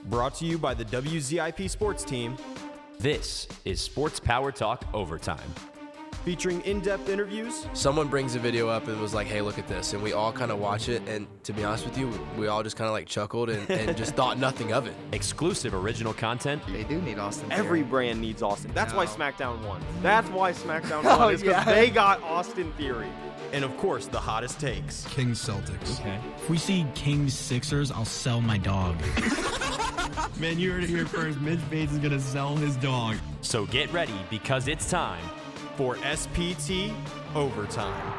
Brought to you by the WZIP Sports Team. This is Sports Power Talk Overtime. Featuring in-depth interviews. Someone brings a video up and was like, hey, look at this. And we all kind of watch it. And to be honest with you, we all just kind of like chuckled and just thought nothing of it. Exclusive original content. They do need Austin Theory. Every brand needs Austin. That's why SmackDown won. That's why SmackDown Oh, won. Is because yeah. they got Austin Theory. And of course, the hottest takes. Kings Celtics. Okay. If we see Kings Sixers, I'll sell my dog. Man, you heard it here first. Mitch Bates is going to sell his dog. So get ready because it's time For SPT Overtime.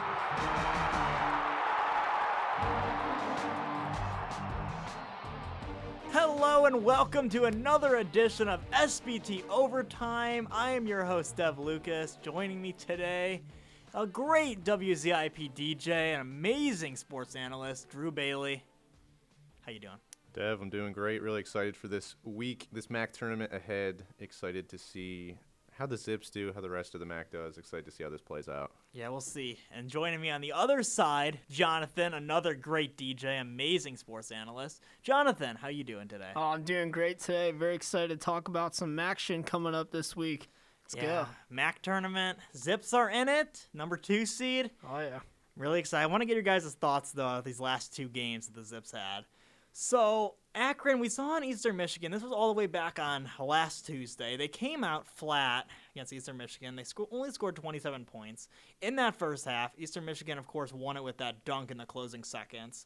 Hello and welcome to another edition of SPT Overtime. I am your host, Dev Lucas. Joining me today, a great WZIP DJ, an amazing sports analyst, Drew Bailey. How you doing? Dev, I'm doing great. Really excited for this week, this MAC tournament ahead. Excited to see how the Zips do, how the rest of the MAC does. Excited to see how this plays out. Yeah, we'll see. And joining me on the other side, Jonathan, another great DJ, amazing sports analyst. Jonathan, how you doing today? Oh, I'm doing great today. Very excited to talk about some action coming up this week. Let's go. MAC tournament. Zips are in it. Number 2 seed. Oh, yeah. Really excited. I want to get your guys' thoughts, though, of these last 2 games that the Zips had. So, Akron, we saw in Eastern Michigan. This was all the way back on last Tuesday. They came out flat against Eastern Michigan. They only scored 27 points. In that first half, Eastern Michigan, of course, won it with that dunk in the closing seconds.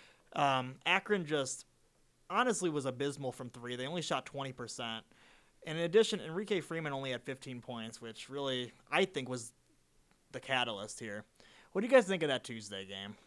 Akron just honestly was abysmal from 3. They only shot 20%. And in addition, Enrique Freeman only had 15 points, which really, I think, was the catalyst here. What do you guys think of that Tuesday game?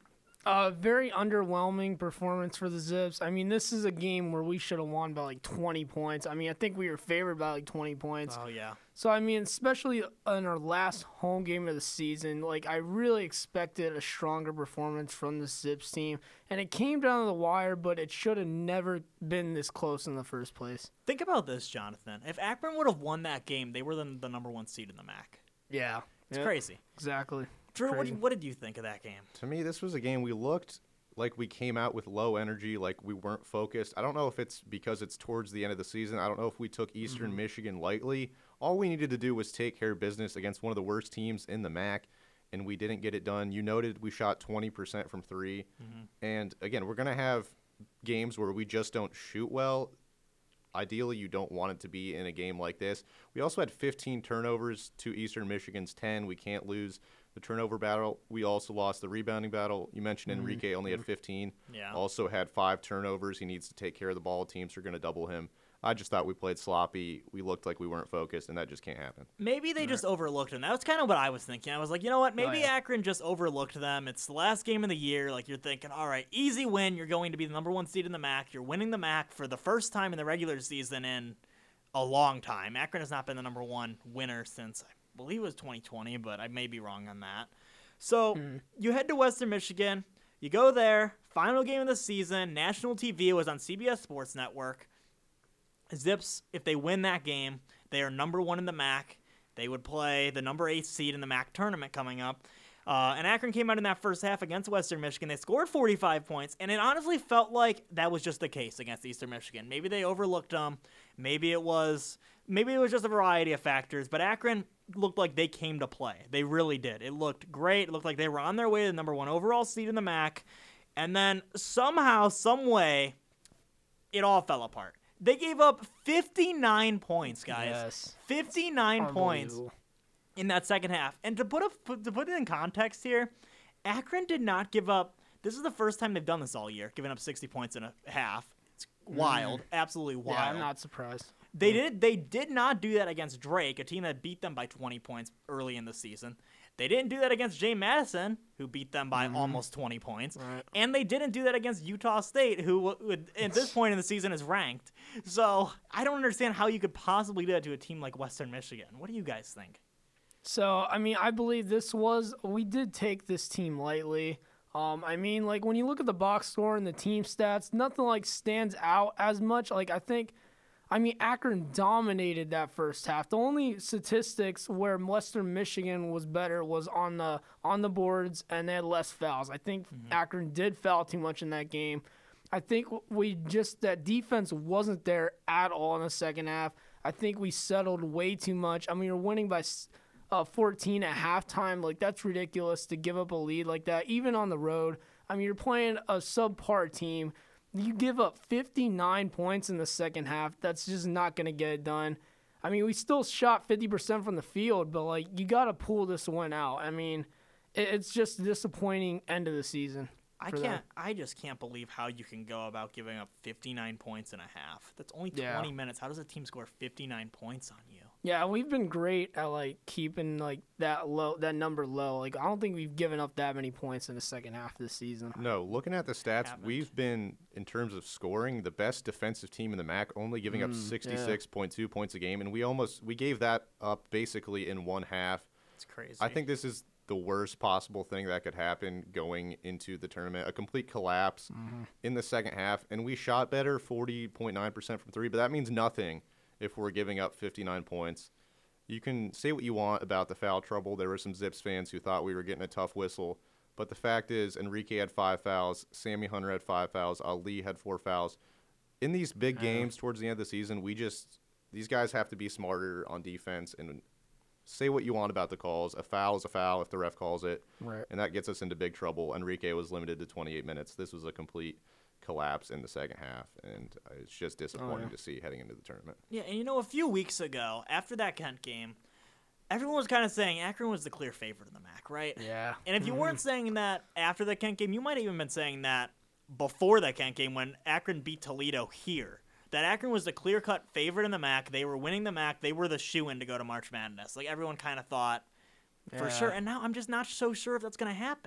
Very underwhelming performance for the Zips. I mean, this is a game where we should have won by like 20 points. I mean, I think we were favored by like 20 points. Oh, yeah. So, I mean, especially in our last home game of the season, like I really expected a stronger performance from the Zips team. And it came down to the wire, but it should have never been this close in the first place. Think about this, Jonathan. If Akron would have won that game, they were the number 1 seed in the MAC. Yeah. It's crazy. Exactly. Drew, what did you think of that game? To me, this was a game we looked like we came out with low energy, like we weren't focused. I don't know if it's because it's towards the end of the season. I don't know if we took Eastern Michigan lightly. All we needed to do was take care of business against one of the worst teams in the MAC, and we didn't get it done. You noted we shot 20% from 3. And, again, we're going to have games where we just don't shoot well. Ideally, you don't want it to be in a game like this. We also had 15 turnovers to Eastern Michigan's 10. We can't lose the turnover battle. We also lost the rebounding battle. You mentioned Enrique only had 15. Yeah. Also had 5 turnovers. He needs to take care of the ball. Teams are going to double him. I just thought we played sloppy. We looked like we weren't focused, and that just can't happen. Maybe they just overlooked them. That was kind of what I was thinking. I was like, you know what? Maybe Akron just overlooked them. It's the last game of the year. Like, you're thinking, all right, easy win. You're going to be the number 1 seed in the MAC. You're winning the MAC for the first time in the regular season in a long time. Akron has not been the number 1 winner since, I believe it was 2020, but I may be wrong on that. So you head to Western Michigan. You go there. Final game of the season. National TV. It was on CBS Sports Network. Zips, if they win that game, they are number 1 in the MAC. They would play the number 8 seed in the MAC tournament coming up. And Akron came out in that first half against Western Michigan. They scored 45 points, and it honestly felt like that was just the case against Eastern Michigan. Maybe they overlooked them. Maybe it was just a variety of factors. But Akron looked like they came to play. They really did. It looked great. It looked like they were on their way to the number 1 overall seed in the MAC. And then somehow, some way, it all fell apart. They gave up 59 points, guys. Yes. 59 points in that second half. And to put it in context here, Akron did not give up. This is the first time they've done this all year, giving up 60 points in a half. It's wild, absolutely wild. Yeah, I'm not surprised. They did not do that against Drake, a team that beat them by 20 points early in the season. They didn't do that against Jay Madison, who beat them by almost 20 points. Right. And they didn't do that against Utah State, who at this point in the season is ranked. So I don't understand how you could possibly do that to a team like Western Michigan. What do you guys think? So, I mean, I believe we did take this team lightly. I mean, like, when you look at the box score and the team stats, nothing, like, stands out as much. Like, I mean, Akron dominated that first half. The only statistics where Western Michigan was better was on the boards, and they had less fouls. I think Akron did foul too much in that game. I think that defense wasn't there at all in the second half. I think we settled way too much. I mean, you're winning by 14 at halftime. Like, that's ridiculous to give up a lead like that, even on the road. I mean, you're playing a subpar team. You give up 59 points in the second half. That's just not going to get it done. I mean, we still shot 50% from the field, but, like, you got to pull this one out. I mean, it's just a disappointing end of the season. I just can't believe how you can go about giving up 59 points in a half. That's only 20 minutes. How does a team score 59 points on you? Yeah, we've been great at like keeping like that number low. Like, I don't think we've given up that many points in the second half of the season. No, looking at the stats, we've been, in terms of scoring, the best defensive team in the MAC, only giving up 66.2 points a game, and we gave that up basically in one half. It's crazy. I think this is the worst possible thing that could happen going into the tournament, a complete collapse in the second half. And we shot better, 40.9% from three, but that means nothing if we're giving up 59 points. You can say what you want about the foul trouble. There were some Zips fans who thought we were getting a tough whistle, but the fact is Enrique had 5 fouls, Sammy Hunter had 5 fouls, Ali had 4 fouls. In these big games towards the end of the season, these guys have to be smarter on defense and say what you want about the calls. A foul is a foul if the ref calls it, right, and that gets us into big trouble. Enrique was limited to 28 minutes. This was a complete collapse in the second half, and it's just disappointing to see heading into the tournament. Yeah, and a few weeks ago, after that Kent game, everyone was kind of saying Akron was the clear favorite in the MAC, right? Yeah. And if you weren't saying that after the Kent game, you might have even been saying that before that Kent game when Akron beat Toledo here. That Akron was the clear-cut favorite in the MAC. They were winning the MAC. They were the shoo-in to go to March Madness. Like, everyone kind of thought for sure. And now I'm just not so sure if that's going to happen.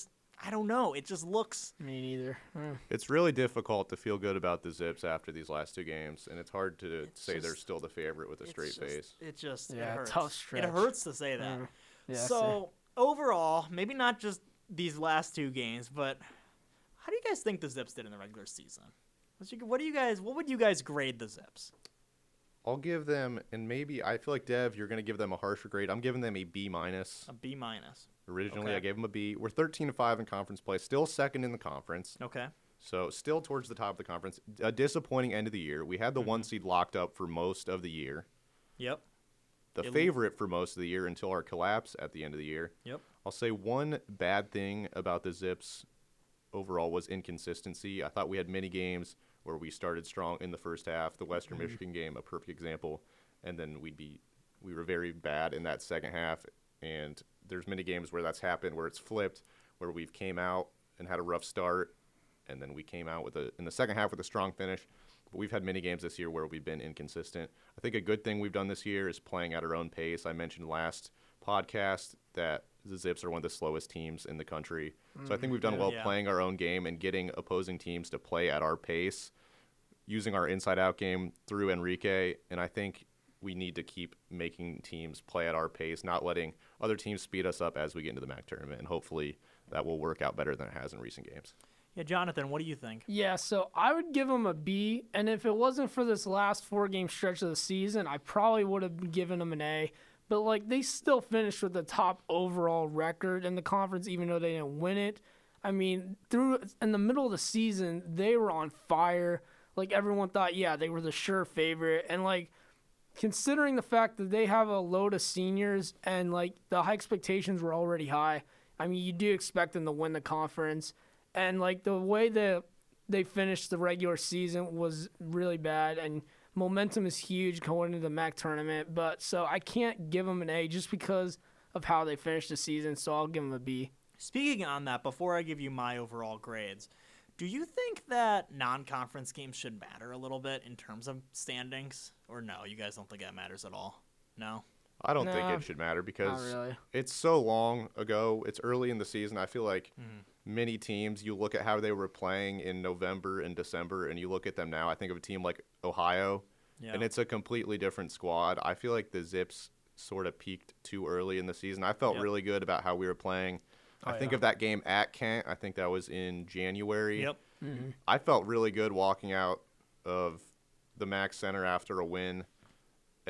I don't know. It just looks... Me neither. It's really difficult to feel good about the Zips after these last two games, and it's hard to say they're still the favorite with a straight face. It hurts. Tough stretch. It hurts to say that. Yeah, so, overall, maybe not just these last two games, but how do you guys think the Zips did in the regular season? What would you guys grade the Zips? I'll give them, and maybe I feel like Dev, you're going to give them a harsher grade. I'm giving them a B-. A B-. Originally, Okay. I gave them a B. We're 13-5 in conference play, still second in the conference. Okay. So still towards the top of the conference. A disappointing end of the year. We had the one seed locked up for most of the year. Yep. The favorite for most of the year until our collapse at the end of the year. Yep. I'll say one bad thing about the Zips overall was inconsistency. I thought we had many games where we started strong in the first half. The Western Michigan game, a perfect example, and then we were very bad in that second half. And there's many games where that's happened, where it's flipped, where we've came out and had a rough start, and then we came out in the second half with a strong finish. But we've had many games this year where we've been inconsistent. I think a good thing we've done this year is playing at our own pace. I mentioned last podcast that the Zips are one of the slowest teams in the country. So I think we've done well playing our own game and getting opposing teams to play at our pace, using our inside-out game through Enrique. And I think we need to keep making teams play at our pace, not letting other teams speed us up as we get into the MAC tournament. And hopefully that will work out better than it has in recent games. Yeah, Jonathan, what do you think? Yeah, so I would give them a B, and if it wasn't for this last 4-game stretch of the season, I probably would have given them an A. But, like, they still finished with the top overall record in the conference, even though they didn't win it. I mean, in the middle of the season, they were on fire. Like, everyone thought, yeah, they were the sure favorite. And, like, considering the fact that they have a load of seniors and, like, the high expectations were already high, I mean, you do expect them to win the conference. And, like, the way that they finished the regular season was really bad, and momentum is huge going into the MAC tournament. But so I can't give them an A just because of how they finished the season, so I'll give them a B. Speaking on that, before I give you my overall grades, do you think that non-conference games should matter a little bit in terms of standings? Or no, you guys don't think that matters at all? No? I don't think it should matter because not really. It's so long ago. It's early in the season. I feel like many teams, you look at how they were playing in November and December, and you look at them now. I think of a team like Ohio, and it's a completely different squad. I feel like the Zips sort of peaked too early in the season. I felt really good about how we were playing. I think of that game at Kent. I think that was in January. Yep. I felt really good walking out of the MAC Center after a win.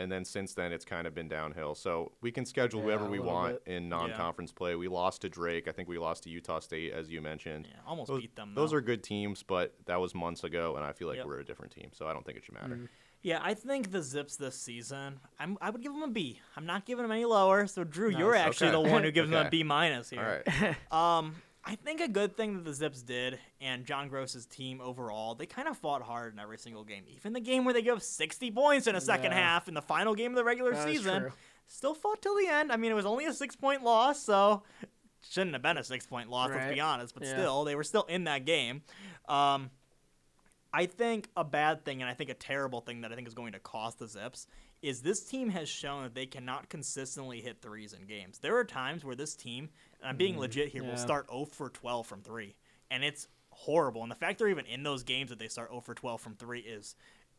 and then since then it's kind of been downhill. So we can schedule whoever we a little want in non-conference play. We lost to Drake. I think we lost to Utah State, as you mentioned. Yeah, almost beat them. Those though. are good teams, but that was months ago, and I feel like Yep. we're a different team. So I don't think it should matter. Yeah, I think the Zips this season, I would give them a B. I'm not giving them any lower. So Drew, you're actually Okay. the one who gives them a Okay. B minus here. All right. I think a good thing that the Zips did, and John Gross's team overall, they kind of fought hard in every single game. Even the game where they give 60 points in a second half in the final game of the regular That is season, true. still fought till the end. I mean, it was only a 6-point loss, so it shouldn't have been a 6-point loss, let's Right. be honest. But Yeah. still, they were still in that game. I think a bad thing, and I think a terrible thing that I think is going to cost the Zips, is this team has shown that they cannot consistently hit threes in games. There are times where this team, and I'm being legit here, will start 0 for 12 from 3, and it's horrible. And the fact they're even in those games that they start 0 for 12 from 3 is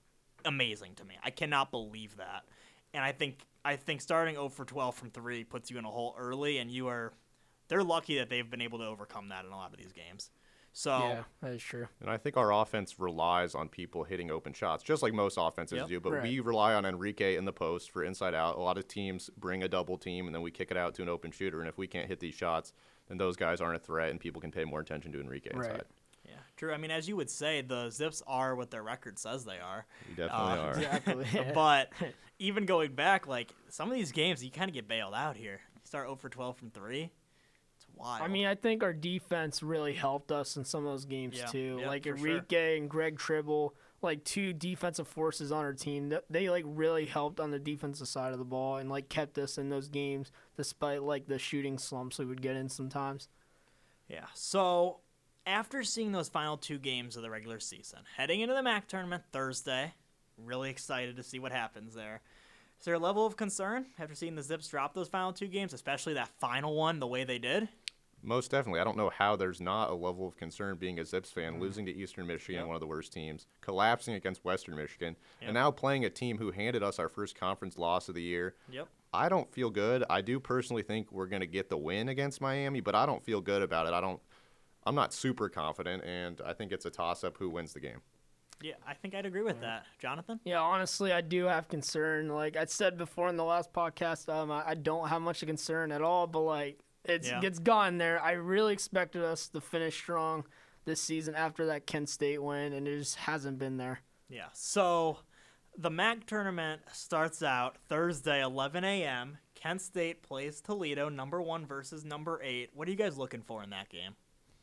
amazing to me. I cannot believe that. And I think starting 0 for 12 from 3 puts you in a hole early, and they're lucky that they've been able to overcome that in a lot of these games. So Yeah, that is true. And I think our offense relies on people hitting open shots, just like most offenses Yep. do. But Right. we rely on Enrique in the post for inside out. A lot of teams bring a double team, and then we kick it out to an open shooter. And if we can't hit these shots, then those guys aren't a threat, and people can pay more attention to Enrique Right. inside. yeah, Drew. I mean, as you would say, the Zips are what their record says they are. We definitely are. Exactly. But even going back, like some of these games, you kind of get bailed out here. You start 0 for 12 from 3. It's wild. I mean, I think our defense really helped us in some of those games Yeah. too. Yeah, like for sure. Enrique and Greg Tribble, like two defensive forces on our team. They like really helped on the defensive side of the ball and like kept us in those games despite like the shooting slumps we would get in sometimes. yeah. So after seeing those final 2 games of the regular season, heading into the MAC tournament Thursday, really excited to see what happens there. Is there a level of concern after seeing the Zips drop those final 2 games, especially that final one the way they did? Most definitely. I don't know how there's not a level of concern being a Zips fan, losing to Eastern Michigan, Yep. one of the worst teams, collapsing against Western Michigan, Yep. and now playing a team who handed us our first conference loss of the year. Yep. I don't feel good. I do personally think we're going to get the win against Miami, but I don't feel good about it. I'm not super confident, and I think it's a toss-up who wins the game. Yeah, I think I'd agree with that. Jonathan? Yeah, honestly, I do have concern. Like I said before in the last podcast, I don't have much of concern at all. But like it's gone there. I really expected us to finish strong this season after that Kent State win, and it just hasn't been there. Yeah. So the MAC tournament starts out Thursday, 11 a.m. Kent State plays Toledo, number 1 versus number 8. What are you guys looking for in that game?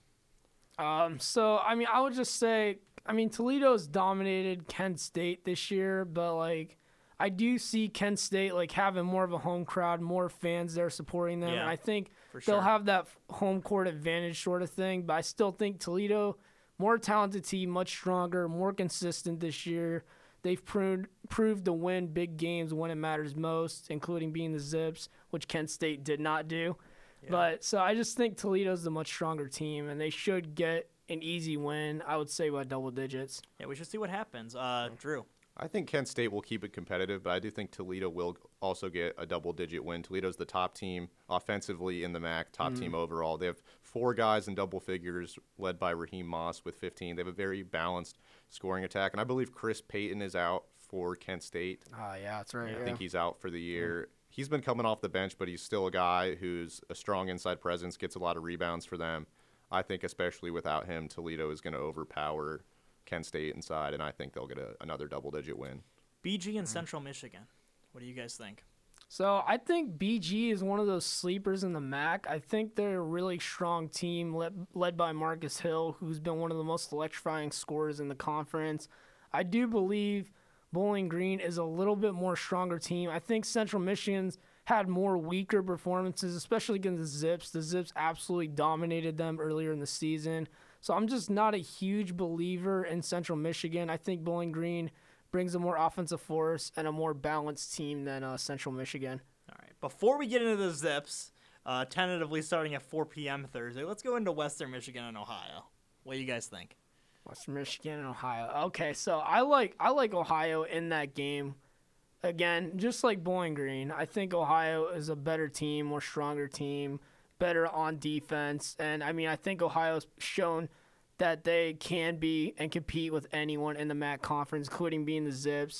So I mean, I would just say, I mean, Toledo's dominated Kent State this year, but like, I do see Kent State like having more of a home crowd, more fans there supporting them, Yeah, and I think for they'll sure. have that home court advantage sort of thing. But I still think Toledo, more talented team, much stronger, more consistent this year. They've proved to win big games when it matters most, including being the Zips, which Kent State did not do. But so I just think Toledo's the much stronger team, and they should get an easy win. I would say by double digits. Yeah, we should see what happens. Drew. I think Kent State will keep it competitive, but I do think Toledo will also get a double-digit win. Toledo's the top team offensively in the MAC, top team overall. They have 4 guys in double figures, led by Raheem Moss with 15. They have a very balanced scoring attack, and I believe Chris Payton is out for Kent State. Yeah, that's right. I think he's out for the year. He's been coming off the bench, but he's still a guy who's a strong inside presence, gets a lot of rebounds for them. I think especially without him, Toledo is going to overpower Kent State inside, and I think they'll get another double-digit win. BG and Central Michigan. What do you guys think? So I think BG is one of those sleepers in the MAC. I think they're a really strong team led by Marcus Hill, who's been one of the most electrifying scorers in the conference. I do believe Bowling Green is a little bit more stronger team. I think Central Michigan's had more weaker performances, especially against the Zips. The Zips absolutely dominated them earlier in the season. So I'm just not a huge believer in Central Michigan. I think Bowling Green brings a more offensive force and a more balanced team than Central Michigan. All right. Before we get into the Zips, tentatively starting at 4 p.m. Thursday, let's go into Western Michigan and Ohio. What do you guys think? Western Michigan and Ohio. Okay, so I like Ohio in that game. Again, just like Bowling Green, I think Ohio is a better team, more stronger team, better on defense. And, I mean, I think Ohio's shown that they can be and compete with anyone in the MAC conference, including being the Zips.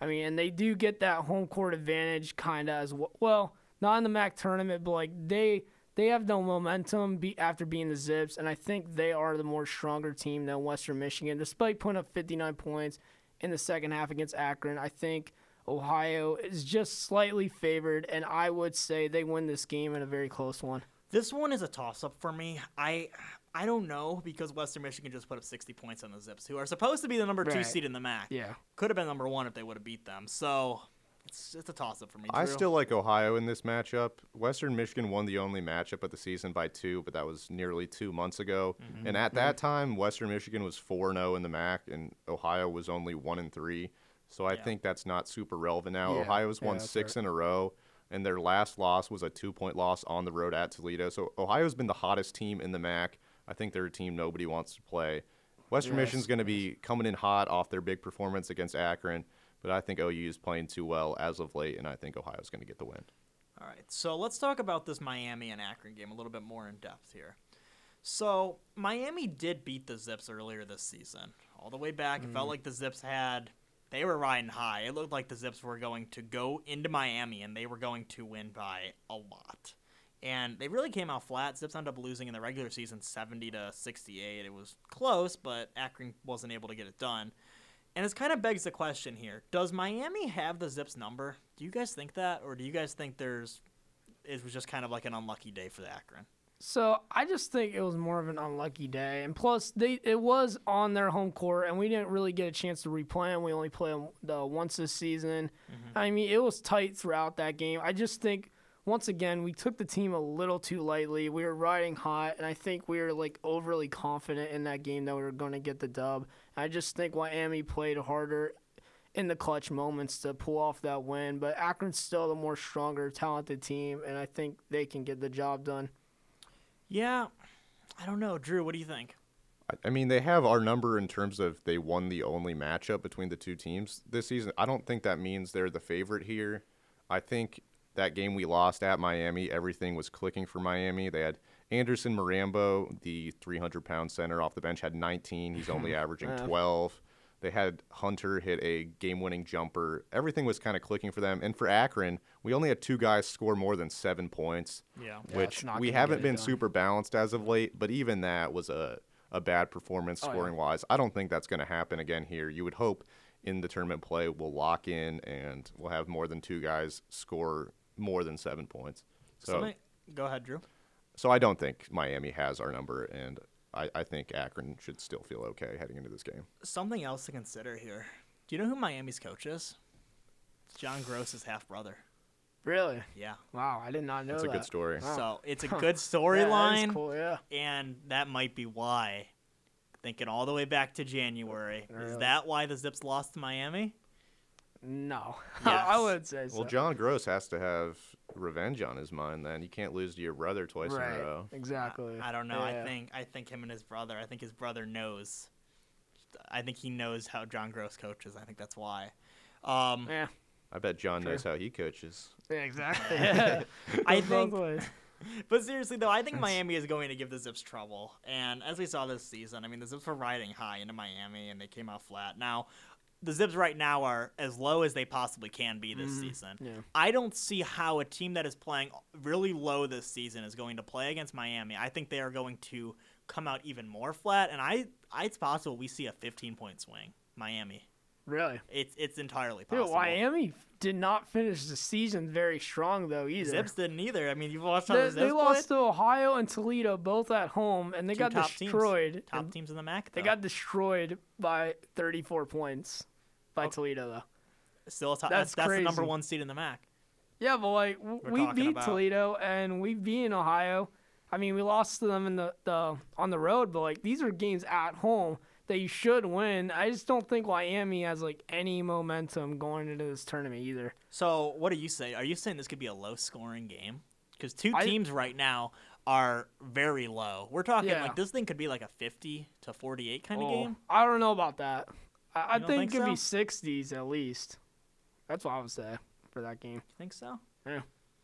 I mean, and they do get that home court advantage kind of as well. Well, not in the MAC tournament, but like they have no momentum after being the Zips, and I think they are the more stronger team than Western Michigan. Despite putting up 59 points in the second half against Akron, I think Ohio is just slightly favored, and I would say they win this game in a very close one. This one is a toss-up for me. I don't know, because Western Michigan just put up 60 points on the Zips, who are supposed to be the number 2 Right. seed in the MAC. Yeah. Could have been number 1 if they would have beat them. So it's a toss-up for me, I Drew. still like Ohio in this matchup. Western Michigan won the only matchup of the season by 2, but that was nearly 2 months ago. And at that time, Western Michigan was 4-0 in the MAC, and Ohio was only 1-3. So I think that's not super relevant now. Yeah. Ohio's won that's 6 in a row, and their last loss was a 2-point loss on the road at Toledo. So Ohio's been the hottest team in the MAC. I think they're a team nobody wants to play. Western Michigan's going to be coming in hot off their big performance against Akron, but I think OU is playing too well as of late, and I think Ohio's going to get the win. All right, so let's talk about this Miami and Akron game a little bit more in depth here. So Miami did beat the Zips earlier this season. All the way back, it felt like the Zips they were riding high. It looked like the Zips were going to go into Miami, and they were going to win by a lot. And they really came out flat. Zips ended up losing in the regular season 70-68. It was close, but Akron wasn't able to get it done. And it kind of begs the question here. Does Miami have the Zips number? Do you guys think that? Or do you guys think it was just kind of like an unlucky day for the Akron? So I just think it was more of an unlucky day, and plus it was on their home court, and we didn't really get a chance to replay them. We only played them once this season. I mean, it was tight throughout that game. I just think once again we took the team a little too lightly. We were riding hot, and I think we were like overly confident in that game that we were going to get the dub. I just think Miami played harder in the clutch moments to pull off that win, but Akron's still the more stronger, talented team, and I think they can get the job done. Yeah, I don't know. Drew, what do you think? I mean, they have our number in terms of they won the only matchup between the two teams this season. I don't think that means they're the favorite here. I think that game we lost at Miami, everything was clicking for Miami. They had Anderson Marambo, the 300-pound center off the bench, had 19. He's only averaging 12. They had Hunter hit a game-winning jumper. Everything was kind of clicking for them. And for Akron, we only had 2 guys score more than 7 points, which it's not we gonna haven't get it been done. super balanced as of late. But even that was a bad performance scoring-wise. I don't think that's going to happen again here. You would hope in the tournament play we'll lock in and we'll have more than 2 guys score more than 7 points. Go ahead, Drew. So I don't think Miami has our number, and I think Akron should still feel okay heading into this game. Something else to consider here. Do you know who Miami's coach is? It's John Gross's half-brother. Really? Yeah. Wow, I did not know That's that. a good story. So it's a good Yeah, that storyline, is cool, yeah. and that might be why. Thinking all the way back to January. Is Really? that why the Zips lost to Miami? No, Yes. I wouldn't say so. Well, John Gross has to have revenge on his mind then. You can't lose to your brother twice in right, a row. exactly. I don't know. Yeah. I think him and his brother. I think his brother knows. I think he knows how John Gross coaches. I think that's why. Yeah, I bet John knows how he coaches. exactly. I Goes both think. ways. But seriously, though, I think Miami is going to give the Zips trouble. And as we saw this season, I mean, the Zips were riding high into Miami, and they came out flat. Now, the Zips right now are as low as they possibly can be this season. Yeah. I don't see how a team that is playing really low this season is going to play against Miami. I think they are going to come out even more flat, and it's possible we see a 15-point swing. Miami. Really? It's entirely possible. Dude, Miami did not finish the season very strong, though, either. Zips didn't either. I mean, you've watched how the Zips They lost played? to Ohio and Toledo, both at home, and they Two got top destroyed. Teams. Top and teams in the MAC, They though. got destroyed by 34 points by Toledo, though. Still a top. That's That's the number crazy. 1 seed in the MAC. Yeah, but like we talking beat about- Toledo and we beat Ohio. I mean, we lost to them in the on the road, but like these are games at home that you should win. I just don't think Miami has like any momentum going into this tournament either. So, what do you say? Are you saying this could be a low-scoring game? Because two I- teams right now are very low. We're talking Yeah. like this thing could be like a 50-48 kind of game. I don't know about that. I You don't think think it could be so? 60s at least. That's what I would say for that game. You think so? Yeah,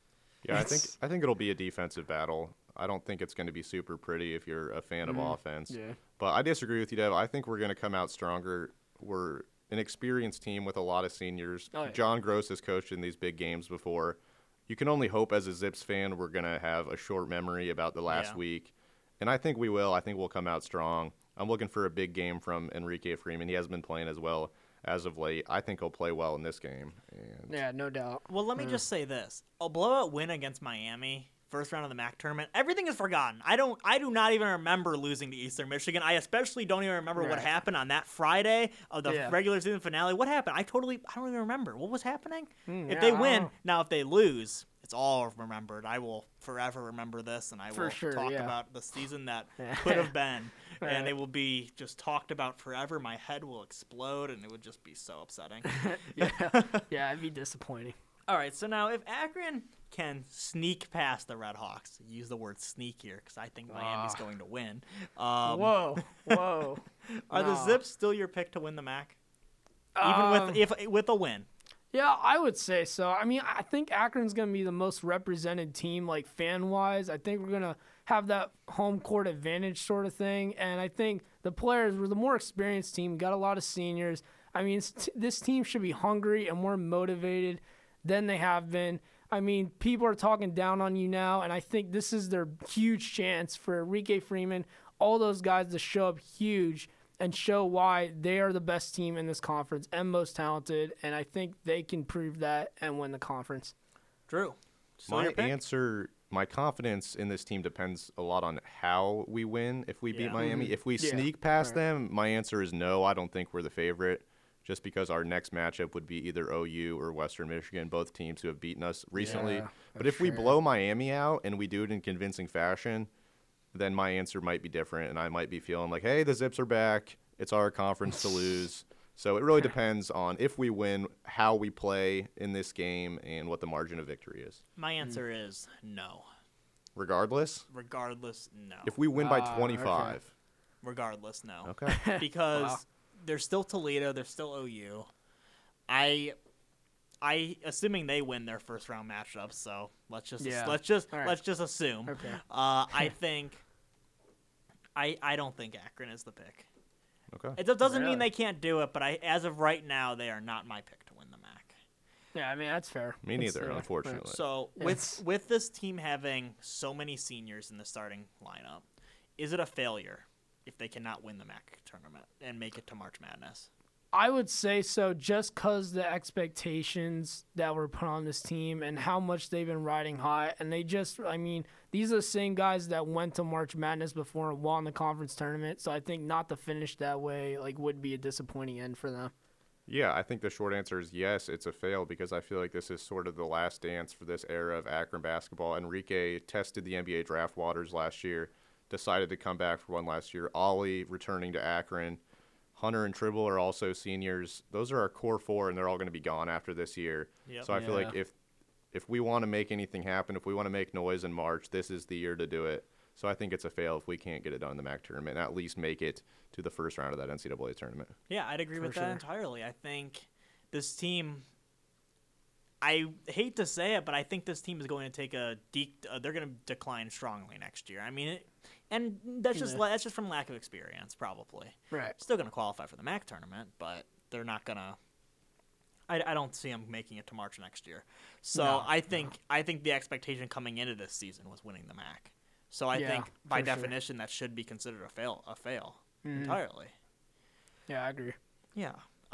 I think it'll be a defensive battle. I don't think it's going to be super pretty if you're a fan of offense. Yeah. But I disagree with you, Dev. I think we're going to come out stronger. an experienced team with a lot of seniors. Oh, yeah. John Gross has coached in these big games before. You can only hope as a Zips fan we're going to have a short memory about the last week. And I think we will. I think we'll come out strong. I'm looking for a big game from Enrique Freeman. He hasn't been playing as well as of late. I think he'll play well in this game. And Yeah, no doubt. Well, let me just say this: a blowout win against Miami, first round of the MAC tournament. Everything is forgotten. I do not even remember losing to Eastern Michigan. I especially don't even remember what happened on that Friday of the regular season finale. What happened? I don't even remember what was happening. If they win, now if they lose, it's all remembered. I will forever remember this, and I will talk about the season that could have been, and it will be just talked about forever. My head will explode, and it would just be so upsetting. Yeah, it'd be disappointing. All right, so now if Akron can sneak past the Red Hawks, use the word sneak here because I think Miami's going to win. Whoa. Are the Zips still your pick to win the MAC? Even with a win? Yeah, I would say so. I mean, I think Akron's going to be the most represented team, like, fan-wise. I think we're going to have that home court advantage sort of thing. And I think the players were the more experienced team, got a lot of seniors. I mean, this team should be hungry and more motivated than they have been. I mean, people are talking down on you now, and I think this is their huge chance for Enrique Freeman, all those guys to show up huge and show why they are the best team in this conference and most talented, and I think they can prove that and win the conference. Drew, my confidence in this team depends a lot on how we win if we beat Miami. If we sneak past them, my answer is no. I don't think we're the favorite, just because our next matchup would be either OU or Western Michigan, both teams who have beaten us recently. But if we blow Miami out and we do it in convincing fashion, then my answer might be different, and I might be feeling like, hey, the Zips are back. It's our conference to lose. So it really depends on if we win, how we play in this game, and what the margin of victory is. My answer is no. Regardless? Regardless, no. If we win by 25. Okay. Regardless, no. Okay. Because there's still Toledo, there's still OU. I assuming they win their first round matchups, so let's just assume. Okay. I think I don't think Akron is the pick. Okay. It doesn't mean they can't do it, but as of right now, they are not my pick to win the MAC. Yeah, I mean, that's fair. Me neither, unfortunately. So with this team having so many seniors in the starting lineup, is it a failure if they cannot win the MAC tournament and make it to March Madness? I would say so, just because the expectations that were put on this team and how much they've been riding high. And these are the same guys that went to March Madness before and won the conference tournament. So I think not to finish that way would be a disappointing end for them. Yeah, I think the short answer is yes, it's a fail, because I feel like this is sort of the last dance for this era of Akron basketball. Enrique tested the NBA draft waters last year, decided to come back for one last year. Ollie returning to Akron. Hunter and Tribble are also seniors. Those are our core four, and they're all going to be gone after this year. Yep. So I feel like if we want to make anything happen, if we want to make noise in March, this is the year to do it. So I think it's a fail if we can't get it done in the MAC tournament and at least make it to the first round of that NCAA tournament. Yeah, I'd agree with that entirely. I think this team, I hate to say it, but I think this team is going to take they're going to decline strongly next year. I mean, and that's just from lack of experience, probably. Right. Still going to qualify for the MAC tournament, but they're not going to. I don't see them making it to March next year. So I think the expectation coming into this season was winning the MAC. So I think by definition that should be considered a fail entirely. Yeah, I agree. Yeah.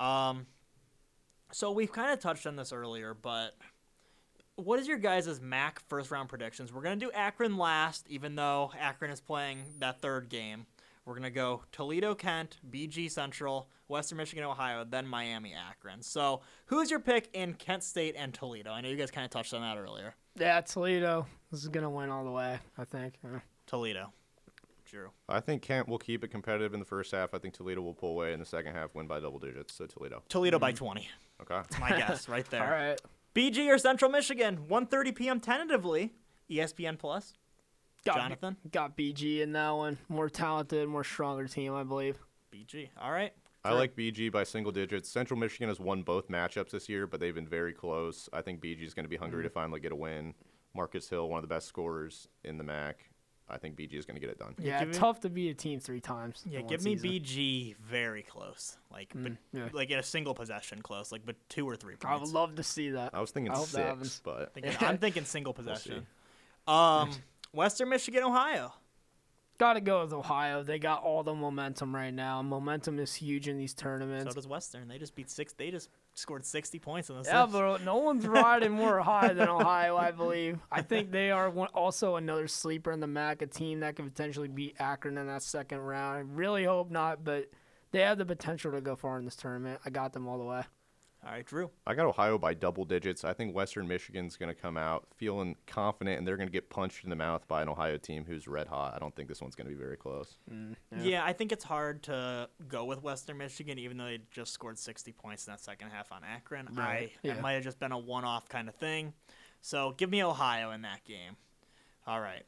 So we've kind of touched on this earlier, but what is your guys' MAC first round predictions? We're going to do Akron last, even though Akron is playing that third game. We're going to go Toledo, Kent, BG Central, Western Michigan, Ohio, then Miami, Akron. So who's your pick in Kent State and Toledo? I know you guys kind of touched on that earlier. Yeah, Toledo. This is going to win all the way, I think. Toledo. Drew. I think Kent will keep it competitive in the first half. I think Toledo will pull away in the second half, win by double digits. So Toledo. Toledo by 20. Okay. That's my guess right there. All right. BG or Central Michigan, 1:30 p.m. tentatively. ESPN Plus. Jonathan? Got BG in that one. More talented, more stronger team, I believe. BG. All right. I like BG by single digits. Central Michigan has won both matchups this year, but they've been very close. I think BG is going to be hungry to finally get a win. Marcus Hill, one of the best scorers in the MAC. I think BG is going to get it done. Yeah, give me- tough to beat a team 3 times. Yeah, in one give me season. BG very close, like yeah. like in a single possession close, like but 2 or 3 I would points. love to see that. I was thinking I hope that happens. 6, but I'm thinking single possession. see. Western Michigan, Ohio. Got to go with Ohio. They got all the momentum right now. Momentum is huge in these tournaments. So does Western. They just beat 6. They just scored 60 points in the Yeah, Zips. but no one's riding more high than Ohio, I believe. I think they are also another sleeper in the MAC, a team that could potentially beat Akron in that second round. I really hope not, but they have the potential to go far in this tournament. I got them all the way. All right, Drew. I got Ohio by double digits. I think Western Michigan's going to come out feeling confident, and they're going to get punched in the mouth by an Ohio team who's red hot. I don't think this one's going to be very close. Yeah, I think it's hard to go with Western Michigan, even though they just scored 60 points in that second half on Akron. Right, It might have just been a one-off kind of thing. So give me Ohio in that game. All right.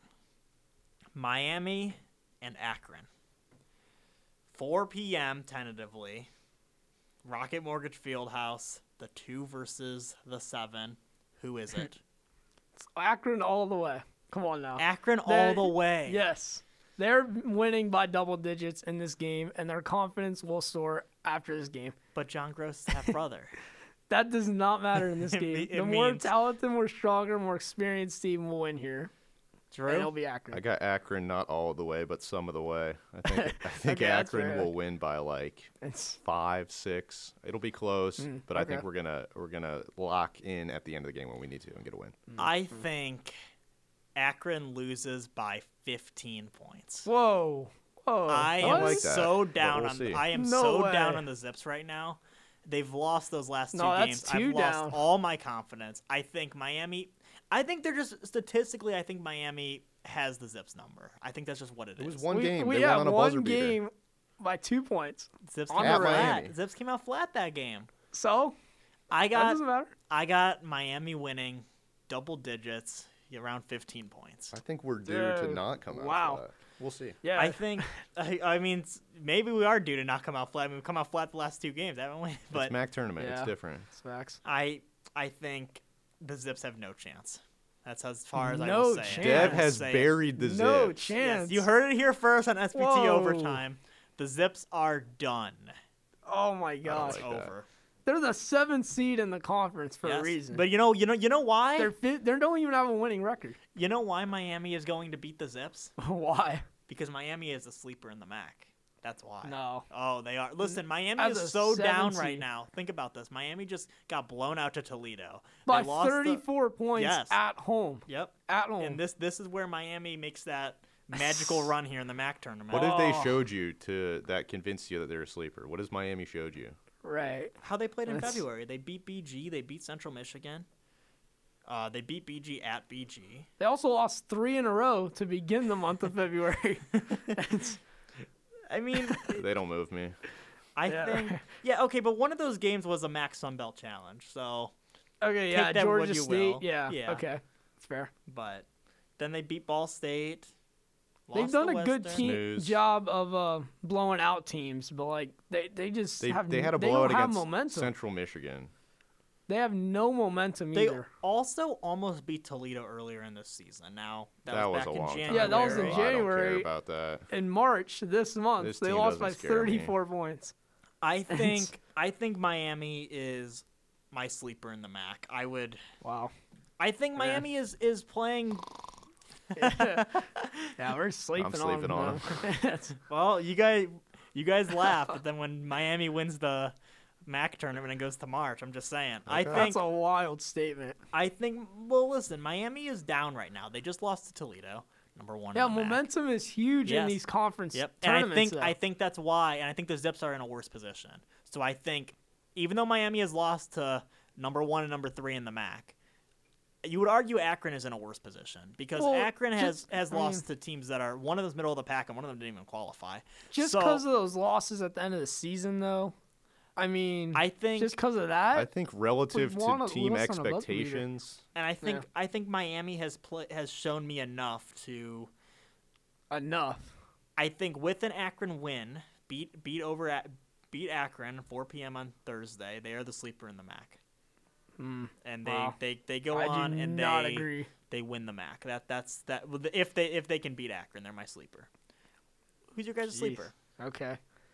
Miami and Akron. 4 p.m. tentatively. Rocket Mortgage Fieldhouse. The 2 versus the 7. Who is it? Akron all the way. Come on now. Akron all They're- the way. Yes. They're winning by double digits in this game, and their confidence will soar after this game. But John Gross is half brother. That does not matter in this It game. me- The it more means- talented, more stronger, more experienced team will win here. And it'll Drew? be Akron. I got Akron not all of the way, but some of the way. I think Okay, that's Akron fair. will win by like It's 5, 6. It'll be close, but I think okay. we're gonna lock in at the end of the game when we need to and get a win. I think Akron loses by 15 points. whoa. I I am like that, so but down we'll on see. I am No so way. down on the Zips right now. They've lost those last 2 No, that's games. 2 I've lost down. all my confidence. I think they're just statistically I think Miami has the Zips number. I think that's just what it is. It was one game. We They had won on a one buzzer beater. game by 2 points. Zips on came out the road. flat. Miami. Zips came out flat that game. So, I that doesn't matter. got Miami winning double digits, around 15 points. I think we're due to Dude, not come out. wow. flat. We'll see. Yeah. I think, I mean, maybe we are due to not come out flat. I mean, we've come out flat the last 2 games, haven't we? It's But MAC tournament. Yeah. It's different. It's facts. I think the Zips have no chance. That's as far as I No will say. chance. it. Dev I will has say it. buried the No Zips. chance. Yes, you heard it here first on SPT Whoa. Overtime. The Zips are done. Oh my gosh. It's like that. over. They're the 7th seed in the conference for Yes. a reason. But you know why? they don't even have a winning record. You know why Miami is going to beat the Zips? Why? Because Miami is a sleeper in the MAC. That's why. No. Oh, they are. Listen, Miami As is a so down 7 right seed. now. Think about this. Miami just got blown out to Toledo. By They lost 34 points Yes. at home. Yep. At home. And this is where Miami makes that magical run here in the MAC tournament. What have they Oh. showed you that convinced you that they're a sleeper? What has Miami showed you? Right. How they played in That's- February? They beat BG. They beat Central Michigan. They beat BG at BG. They also lost 3 in a row to begin the month of February. It's- I mean, They don't move me. I Yeah. think okay, but one of those games was a MAC Sun Belt Challenge. So, okay, Take yeah, that what Georgia you State. will. Yeah, Yeah. okay. It's fair. but then they beat Ball State. They've lost done to a good Western. team Snooze. job of blowing out teams, but like they just They have had a they blowout don't have against momentum. Central Michigan. They have no momentum They either. also almost beat Toledo earlier in this season. Now that, That was was a back in long time. January. Yeah, that was in ago. I don't January. care about that. In March this month, This they team lost by doesn't scare me. 34 points. I think Miami is my sleeper in the MAC. Wow. I think Miami is playing. Yeah, we're sleeping, sleeping on them. Well, you guys laugh, but then when Miami wins the MAC tournament and goes to March, I'm just saying. I think That's a wild statement. Well, listen, Miami is down right now. They just lost to Toledo, number 1. Yeah, in the MAC. momentum is huge in Yes. these conference Yep. And tournaments. I think that's why, and I think the Zips are in a worse position. So I think even though Miami has lost to number 1 and number 3 in the MAC, you would argue Akron is in a worse position because Well, Akron has I mean- lost to teams that are one of them's middle of the pack and one of them didn't even qualify. just So, because of those losses at the end of the season, though. I mean, I think just because of that. I think relative to wanna team listen about the leader. expectations, and I think Miami has shown me enough to. Enough. I think with an Akron win, beat Akron 4 p.m. on Thursday. They are the sleeper in the MAC. and wow. they go I on do and not agree. they win the MAC. That's if they can beat Akron, they're my sleeper. Who's your guys' sleeper? Okay.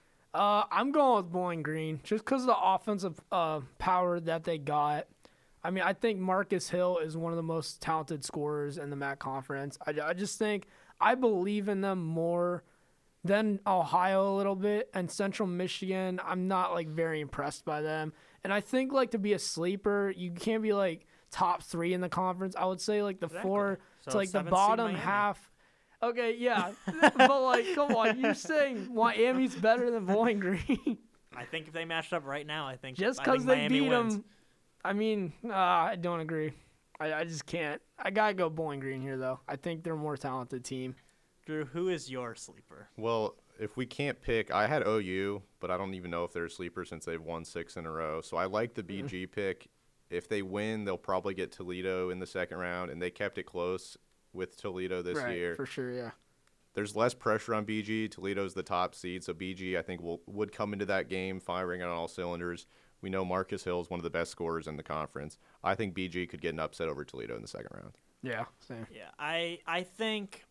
I'm going with Bowling Green just because of the offensive power that they got. I mean, I think Marcus Hill is one of the most talented scorers in the MAC conference. I just think I believe in them more than Ohio a little bit, and Central Michigan, I'm not like very impressed by them. And I think like to be a sleeper, you can't be like top 3 in the conference. I would say like the 4 So to like the 7th seed bottom Miami. half. Okay, yeah, but like, come on, you're saying Miami's better than Bowling Green I think if they matched up right now, I think just I think because they Miami beat wins. them. I mean, I don't agree. I just can't. I gotta go Bowling Green here though. I think they're a more talented team. Drew, who is your sleeper? Well, if we can't pick, I had OU, but I don't even know if they're a sleeper since they've won 6 in a row. So I like the BG pick. If they win, they'll probably get Toledo in the second round, and they kept it close with Toledo this year. For sure, yeah. There's less pressure on BG. Toledo's the top seed, so BG I think would come into that game firing on all cylinders. We know Marcus Hill is one of the best scorers in the conference. I think BG could get an upset over Toledo in the second round. Yeah, same. Yeah, I think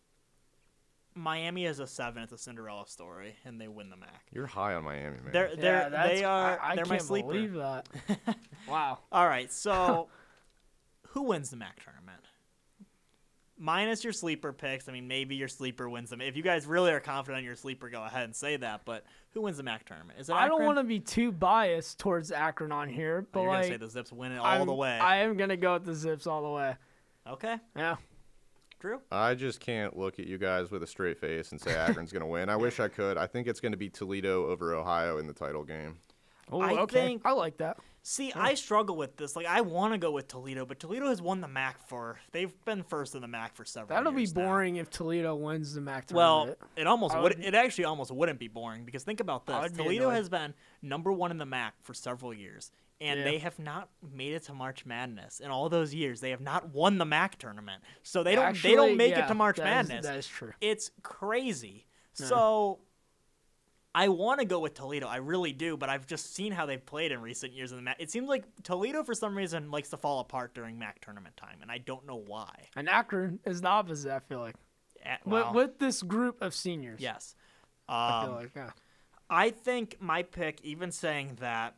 Miami is a 7. It's a Cinderella story, and they win the MAC. You're high on Miami, man. They're I my can't sleeper. believe that. Wow. All right, so who wins the MAC tournament? Minus your sleeper picks. I mean, maybe your sleeper wins them. If you guys really are confident in your sleeper, go ahead and say that. But who wins the MAC tournament? Is it Akron? I don't want to be too biased towards Akron on here, but You're like gonna say the Zips win it all the way. I am gonna go with the Zips all the way. Okay, Yeah. Drew. I just can't look at you guys with a straight face and say Akron's going to win. I wish I could. I think it's going to be Toledo over Ohio in the title game. Oh, I okay. think- I like that. See, I struggle with this. Like, I want to go with Toledo, but Toledo has won the MAC they've been first in the MAC for several That'll be years now. boring if Toledo wins the MAC Well, tournament. it actually almost wouldn't be boring because think about I this. would be Toledo annoyed. has been number 1 in the MAC for several years, and Yeah. they have not made it to March Madness in all those years. They have not won the MAC tournament, so they don't make it to March Madness. That is true. It's crazy. So I want to go with Toledo. I really do, but I've just seen how they've played in recent years in the MAC. It seems like Toledo, for some reason, likes to fall apart during MAC tournament time, and I don't know why. And Akron is the opposite, I feel like. With this group of seniors. Yes. I feel like, yeah. I think my pick, even saying that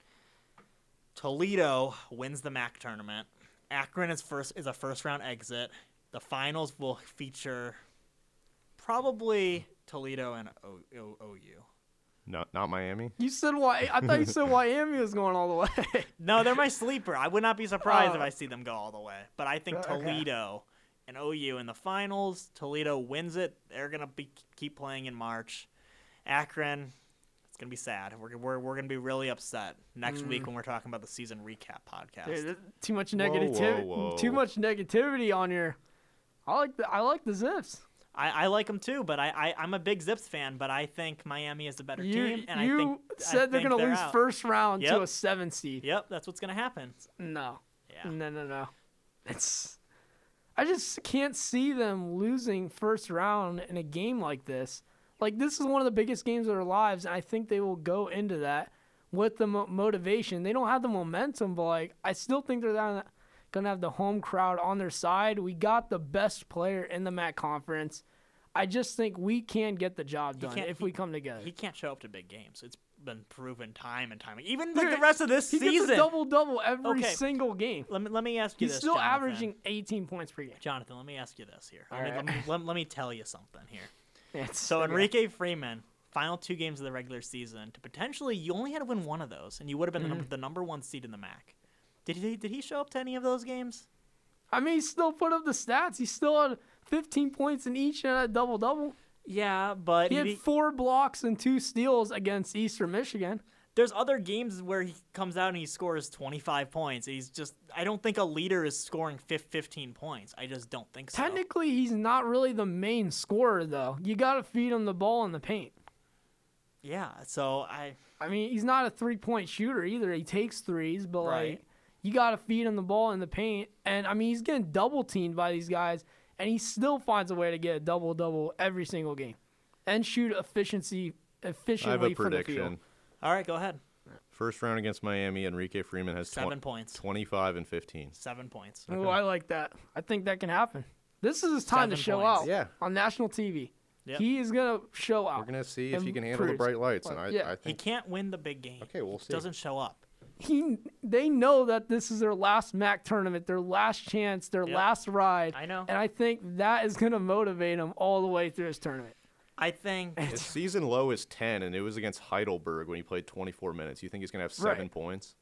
Toledo wins the MAC tournament, Akron is a first-round exit. The finals will feature probably Toledo and OU. No, not Miami. You said why? I thought you said Miami was going all the way. No, they're my sleeper. I would not be surprised if I see them go all the way. But I think Okay. Toledo and OU in the finals. Toledo wins it. They're gonna keep playing in March. Akron, it's gonna be sad. We're gonna be really upset next week when we're talking about the season recap podcast. Dude, too much negativity. whoa. Too much negativity on here. I like the Zips. I like them too, but I'm a big Zips fan. But I think Miami is the better team, and I think said they're think gonna lose out. first round to Yep. a 7 seed. Yep, that's what's gonna happen. No. Yeah. No. I just can't see them losing first round in a game like this. Like, this is one of the biggest games of their lives, and I think they will go into that with the motivation. They don't have the momentum, but, like, I still think they're going to have the home crowd on their side. We got the best player in the MAC conference. I just think we can get the job done if we come together. He can't show up to big games. It's been proven time and time. Even like the rest of this he season. gets a double-double every Okay. single game. Let me ask you He's this, still Jonathan. averaging 18 points per game. Jonathan, let me ask you this here. All right. Let me tell you something here. It's So okay. Enrique Freeman, final 2 games of the regular season, to potentially you only had to win one of those, and you would have been the number 1 seed in the MAC. Did he show up to any of those games? I mean, he still put up the stats. He still had 15 points in each and a double-double. Yeah, but He had 4 blocks and 2 steals against Eastern Michigan. there's other games where he comes out and he scores 25 points. I don't think a leader is scoring 15 points. I just don't think so. Technically, he's not really the main scorer, though. You got to feed him the ball in the paint. Yeah, so I mean, he's not a three-point shooter either. He takes threes, but, Right. like, you got to feed him the ball in the paint. And, I mean, he's getting double-teamed by these guys, and he still finds a way to get a double-double every single game and shoot efficiently I have a from the field. prediction. all right, go ahead. First round against Miami, Enrique Freeman has 7 points. 25 and 15. 7 points. Oh, I like that. I think that can happen. This is his time 7 to show points. out Yeah. on national TV. Yep. He is going to show out. We're going to see if and he can handle the proves- bright lights. And Yeah. I He think can't win the big game. Okay, we'll see. Doesn't show up. They know that this is their last MAC tournament, their last chance, their Yep. last ride. I know. And I think that is going to motivate him all the way through his tournament. I think his season low is 10, and it was against Heidelberg when he played 24 minutes. You think he's going to have 7 Right. points?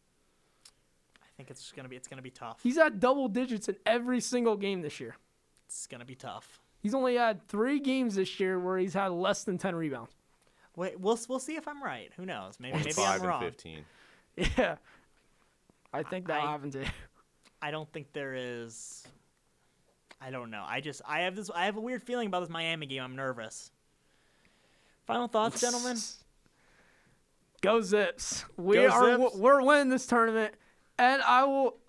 it's gonna be tough. He's at double digits in every single game this year. It's gonna be tough. He's only had 3 games this year where he's had less than 10 rebounds. Wait, we'll see if I'm right. Who knows? Maybe 5 I'm wrong. and 15. Yeah. I think that'll I- happen to you. I don't think there is. I don't know. I have a weird feeling about this Miami game. I'm nervous. Final thoughts, gentlemen. Go Zips. Go Zips. We're winning this tournament, and I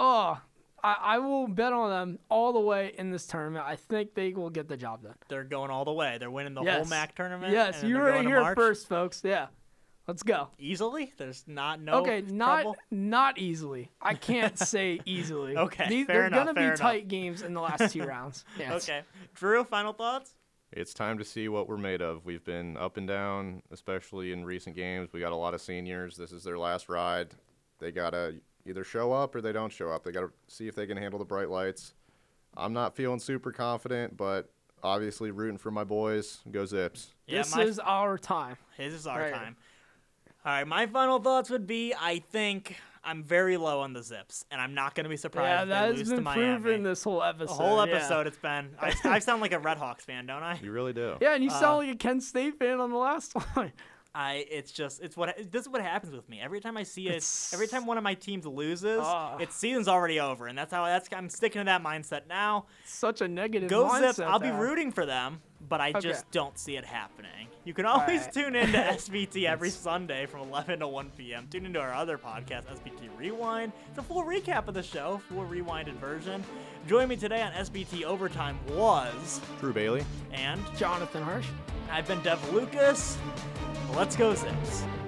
will bet on them all the way in this tournament. I think they will get the job done. They're going all the way. They're winning the whole Yes. MAC tournament. Yes, and then you they're heard it going to here March. first, folks. Yeah. Let's go. Easily? There's no Okay, trouble? not easily. I can't say easily. Okay, fair they're enough, gonna fair be enough. tight games in the last 2 rounds. Yes. Okay. Drew, final thoughts? It's time to see what we're made of. We've been up and down, especially in recent games. We got a lot of seniors. This is their last ride. They got to either show up or they don't show up. They got to see if they can handle the bright lights. I'm not feeling super confident, but obviously rooting for my boys. Go Zips. This is our time. His is our Right. time. All right, my final thoughts would be I think I'm very low on the Zips, and I'm not going to be surprised Yeah, if that they has lose to been Miami. proven this whole The episode. whole yeah. episode it's been. I sound like a Red Hawks fan, don't I? You really do. Yeah, and you sound like a Kent State fan on the last one. This is what happens with me. Every time I see it, It's- every time one of my teams loses, Ah. its season's already over, and I'm sticking to that mindset now. Such a negative Go mindset. Zips! I'll be to have. rooting for them, but I Okay. just don't see it happening. You can always Alright. tune in to SBT every Sunday from 11 to 1 p.m. Tune into our other podcast, SBT Rewind. It's a full recap of the show, full rewinded version. Join me today on SBT Overtime was, Drew Bailey. and Jonathan Hirsch. I've been Dev Lucas. Let's go Zips.